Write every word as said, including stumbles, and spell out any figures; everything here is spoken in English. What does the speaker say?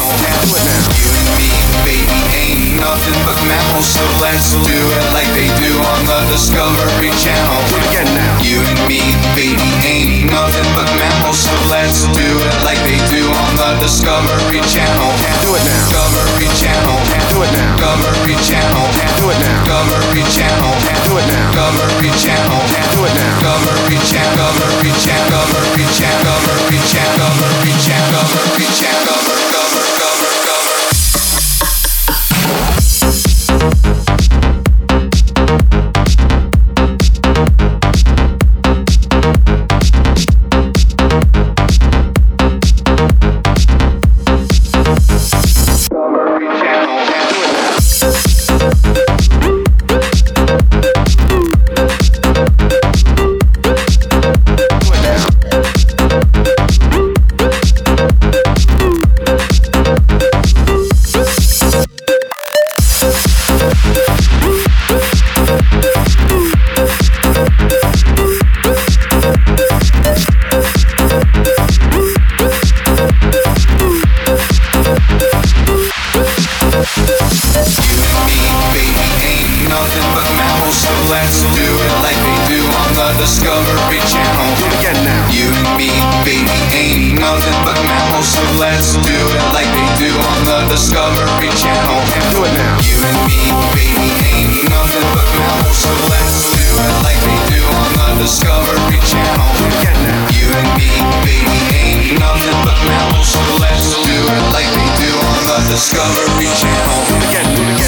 Do it now. You and me, baby, ain't nothing but mammals, so let's do it like they do on the Discovery Channel. Do it again now. You and me, baby, ain't nothing but mammals, so let's do it like they do on the Discovery Channel. Do it now. Discovery Channel. Do it now. Discovery Channel. Do it now. Discovery Channel. Do it now. Discovery Channel. Do it now. Discovery Channel. Discovery Channel. Discovery Channel. Discovery Channel. Discovery Channel. Discovery Channel. Discover, cover, cover. Let's do it like they do on the Discovery Channel. Do it again now. You and me, baby, ain't nothing but mammals, so let's do it like they do on the Discovery Channel. Do it now. You and me, baby, ain't nothing but mammals, so let's do it like they do on the Discovery Channel. Do it again now. You and me, baby, ain't nothing but mammals, so let's do it like they do on the Discovery Channel. Do it again. Do it again.